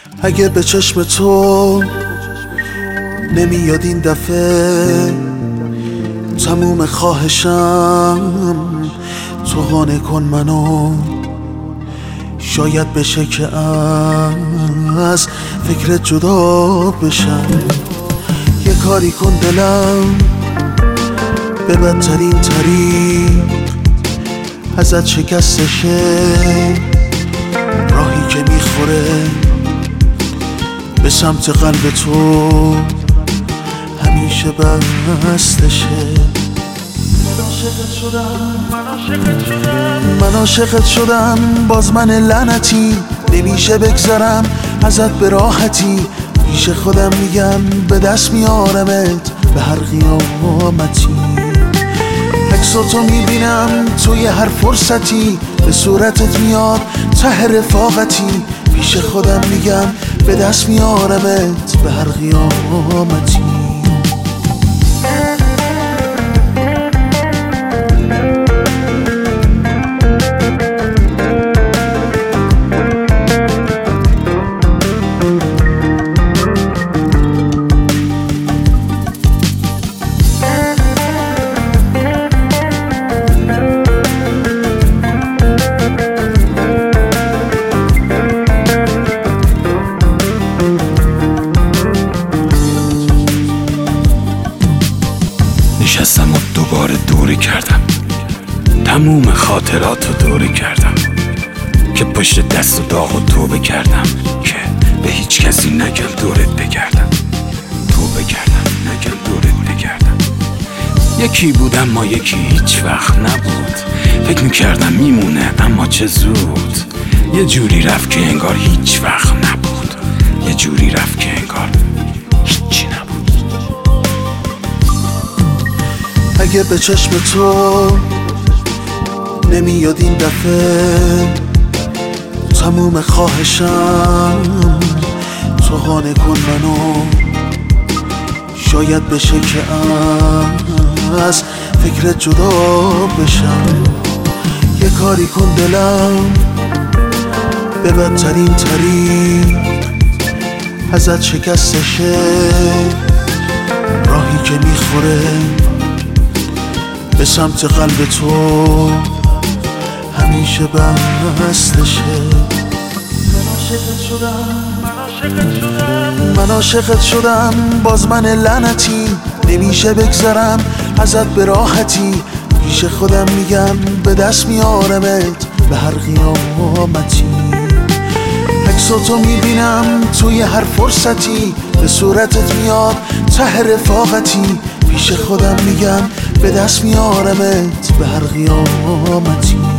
اگه به چشم تو نمیاد این دفعه، تموم خواهشم تو قانع کن منو. شاید بشه که از فکرت جدا بشم. یه کاری کن دلم به بدترین طریق ازت شکستشه، راهی که میخوره به سمت قلب تو همیشه بستشه. من عاشقت شدم باز من لعنتی، نمیشه بگذرم ازت به راحتی. پیش خودم میگم به دست میارمت به هر قیامتی. عکساتو میبینم توی هر فرصتی، به صورتت میاد ته رفاقتی. پیش خودم میگم به دست میارمت به هر قیامتی. نشستم و دوباره دوره کردم، تموم خاطراتو دوره کردم، که پشت دست و داغ و توبه کردم که به هیچ کسی نگم دورت بگردم. توبه کردم نگم دورت بگردم. یکی بودم ما یکی هیچ وقت نبود. فکر میکردم میمونه اما چه زود. یه جوری رفت که انگار هیچ وقت نبود. یه جوری رفت که انگار هیچی نبود. اگه به چشم تو نمیاد این دفعه، تموم خواهشم تو قانع کن منو. شاید بشه که از فکرت جدا بشم. یه کاری کن دلم به بدترین طریق ازت شکستشه، راهی که میخوره به سمت قلب تو همیشه بستشه. من عاشقت شدم باز من لعنتی، نمیشه بگذرم ازت به راحتی. پیش خودم میگم به دست میارمت به هر قیامتی. عکساتو میبینم توی هر فرصتی، به صورتت میاد ته رفاقتی. پیش خودم میگم به دست میارمت به هر قیامتی.